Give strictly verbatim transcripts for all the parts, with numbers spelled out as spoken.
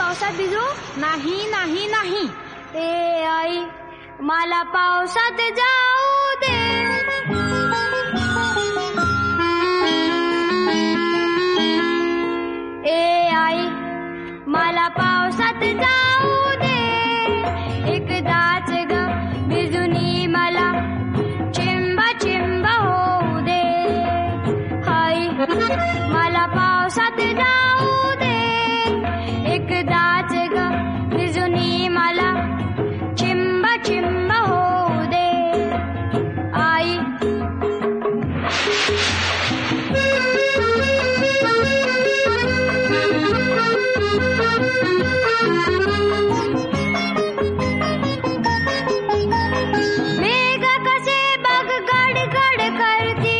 पावसात भिजू? नाही नाही नाही. ए आई मला पावसात जाऊ दे. ए आई मला पावसात जाऊ दे. एकदाच ग भिजूनी मला चिंब चिंब होऊ दे. आई मला पावसात जाऊ दे. एकदाच ग भिजूनी मला चिंब चिंब होऊ दे. आई मेघ कसे बघ गडगड करती.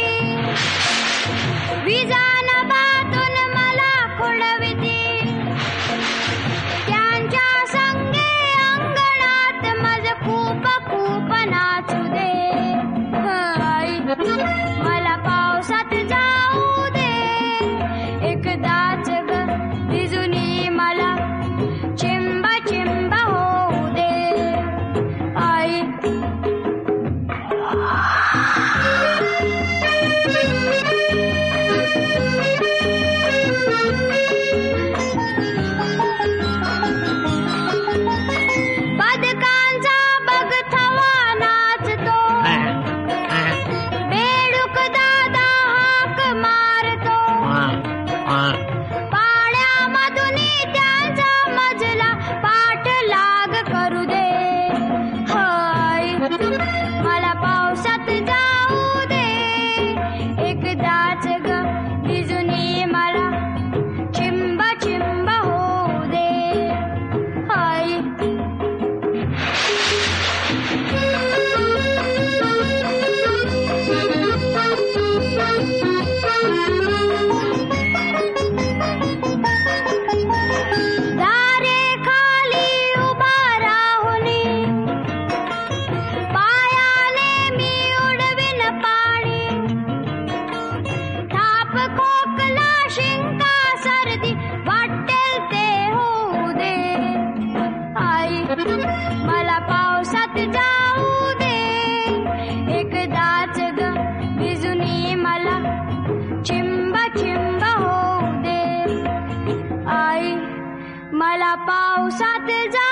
विजान बातून मला कुडविती. त्यांच्या संगे अंगणात मज खूप खूप नाचू दे. आई मला पावसात जाऊ दे. एकदाच ग भिजूनी मला चिंब चिंब होऊ दे. आई बदकांचा बघ थवा नाचतो. बेडूक दादा हाक मारतो. पाण्यामधून त्यांचा मजला पाठलाग करू दे. हाय मला पावसात जाऊ दे. एकदाच ग भिजूनी मला चिंब चिंब होऊ दे. हाय दारे खाली उभा राहुनी पायाने मी उडविन पाणी. ताप खोकला शिंका सर्दी वाटेल ते होऊ दे. आई मला पावसात जाऊ दे. एकदाच ग भिजूनी मला चिंब चिंब होऊ दे. आई मला पावसात जा